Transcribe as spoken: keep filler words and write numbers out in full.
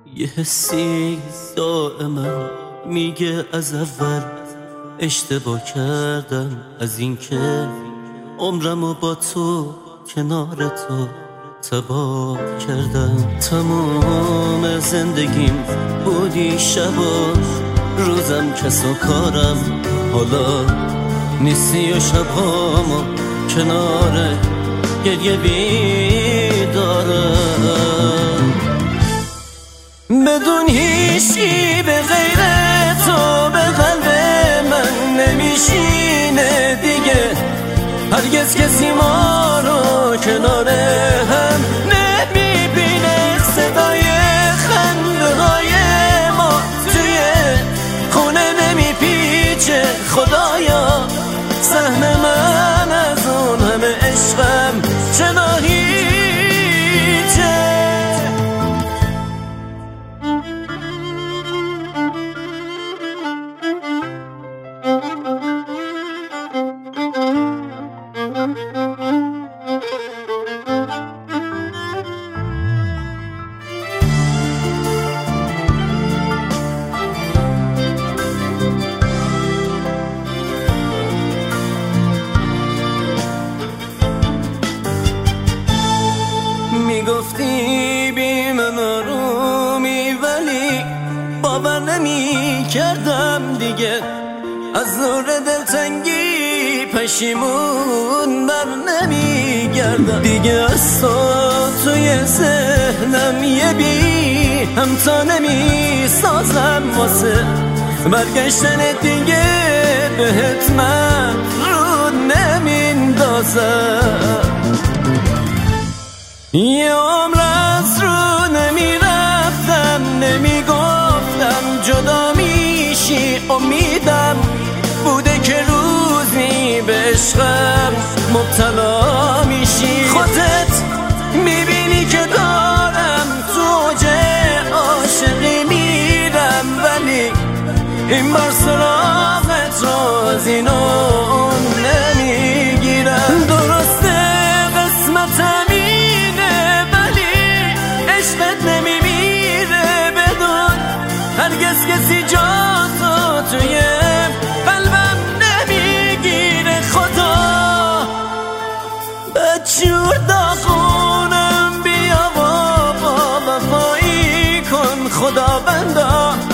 یه حسی دائما میگه از اول اشتباه کردم، از اینکه عمرمو با تو کنار تو تباه کردم. تمام زندگیم بودی شبا روزم، کس و کارم حالا نیستی و شبامو کنار گریه بیدارم. بدون هیچی به غیر تو به قلب من نمیشینه دیگه، هرگز کسی ما رو کنار هم نمیبینه. صدای خنده های ما توی خونه نمیپیچه. خدایا سهم من از اون همه عشقم چرا هیچه؟ میگفتی بی من آرومی، ولی باور نمی کردم دیگه. از نور دلتنگی پشیمون بر نمی گردم دیگه. از تو توی ذهنم یه بی همتا نمی سازم واسه برگشتن دیگه بهت من رو نمیندازم. یه عمر از رو نمی رفتم، نمی گفتم جدا میشی. امیدم بوده که روزی به عشقم مبتلا میشی. خودت میبینی که دارم تو اوج عاشقی میرم، ولی این بار سراغت رو از این اون نمیگیرم. درسته قسمتم نمیمیره بدون هرگز کسی جا تو توی قلبم نمیگیره. خدا بدجور داغونم، بیا بابا وفایی کن خدا بندا.